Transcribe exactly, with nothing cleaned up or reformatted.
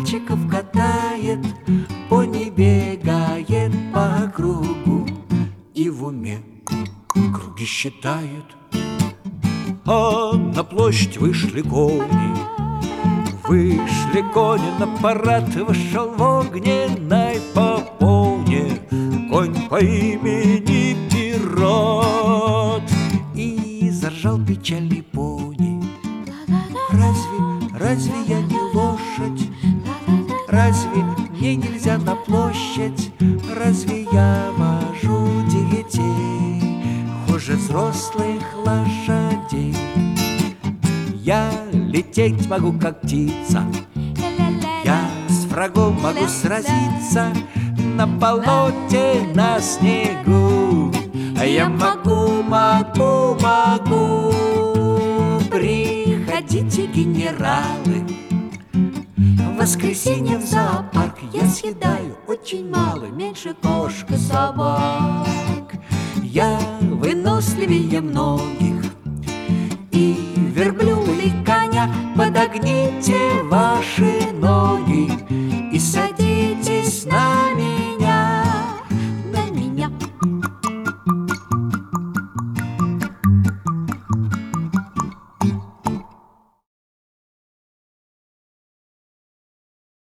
мальчиков катает, пони бегает по кругу и в уме круги считает. А на площадь вышли кони, вышли кони на парад, вышел в огненной попоне конь по имени Пират. И заржал печальный пони: Разве, разве я не лошадь? Разве мне нельзя на площадь? Разве я вожу детей хуже взрослых лошадей? Я лететь могу, как птица, я с врагом могу сразиться на болоте, на снегу. А я могу, могу, могу. Приходите, генералы, в воскресенье в зоопарк. Я съедаю очень мало, меньше кошек и собак. Я выносливее много,